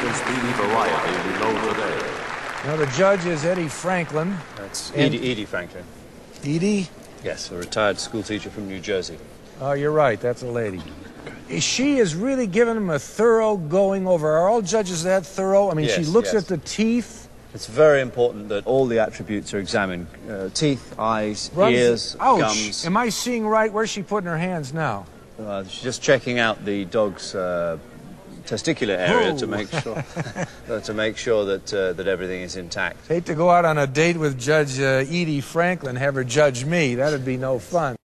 and speedy variety we know today. Now, the judge is Eddie Franklin. That's And- Edie Franklin. Edie? Yes, a retired school teacher from New Jersey. Oh, you're right. That's a lady. She is really giving him a thorough going over. Are all judges that thorough? I mean, she Yes, looks yes. at the teeth. It's very important that all the attributes are examined. Teeth, eyes, ears, Ouch. gums. Am I seeing right? Where's she putting her hands now? She's just checking out the dog's testicular area Oh. to make sure that everything is intact. Hate to go out on a date with Judge Edie Franklin, have her judge me. That'd be no fun.